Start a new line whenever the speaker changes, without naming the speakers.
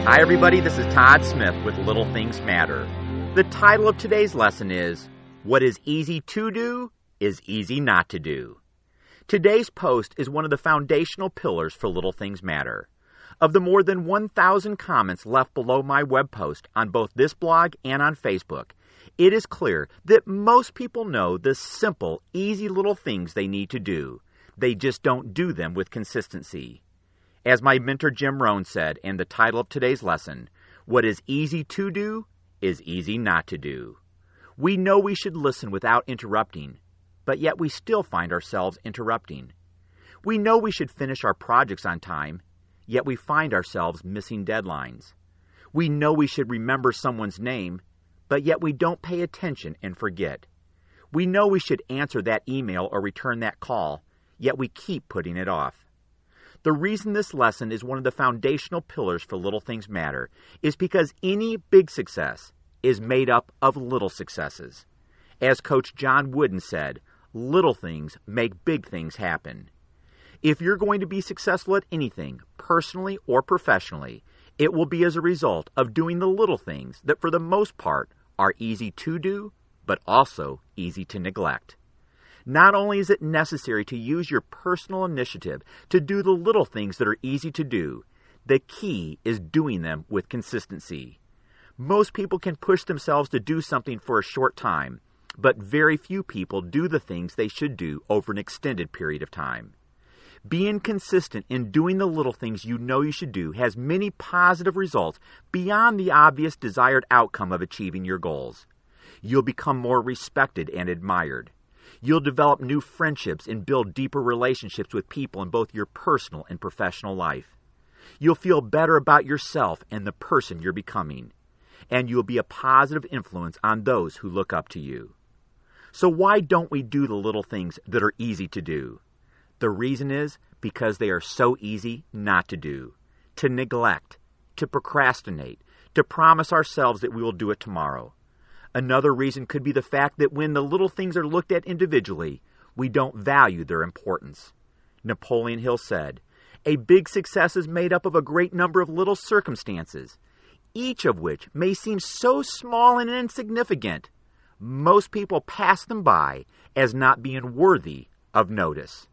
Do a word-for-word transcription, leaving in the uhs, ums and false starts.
Hi everybody, this is Todd Smith with Little Things Matter. The title of today's lesson is, What is easy to do is easy not to do. Today's post is one of the foundational pillars for Little Things Matter. Of the more than one thousand comments left below my web post on both this blog and on Facebook, it is clear that most people know the simple, easy little things they need to do. They just don't do them with consistency. As my mentor Jim Rohn said in the title of today's lesson, what is easy to do is easy not to do. We know we should listen without interrupting, but yet we still find ourselves interrupting. We know we should finish our projects on time, yet we find ourselves missing deadlines. We know we should remember someone's name, but yet we don't pay attention and forget. We know we should answer that email or return that call, yet we keep putting it off. The reason this lesson is one of the foundational pillars for Little Things Matter is because any big success is made up of little successes. As Coach John Wooden said, little things make big things happen. If you're going to be successful at anything, personally or professionally, it will be as a result of doing the little things that for the most part are easy to do, but also easy to neglect. Not only is it necessary to use your personal initiative to do the little things that are easy to do, the key is doing them with consistency. Most people can push themselves to do something for a short time, but very few people do the things they should do over an extended period of time. Being consistent in doing the little things you know you should do has many positive results beyond the obvious desired outcome of achieving your goals. You'll become more respected and admired. You'll develop new friendships and build deeper relationships with people in both your personal and professional life. You'll feel better about yourself and the person you're becoming. And you'll be a positive influence on those who look up to you. So why don't we do the little things that are easy to do? The reason is because they are so easy not to do, to neglect, to procrastinate, to promise ourselves that we will do it tomorrow. Another reason could be the fact that when the little things are looked at individually, we don't value their importance. Napoleon Hill said, "A big success is made up of a great number of little circumstances, each of which may seem so small and insignificant. Most people pass them by as not being worthy of notice."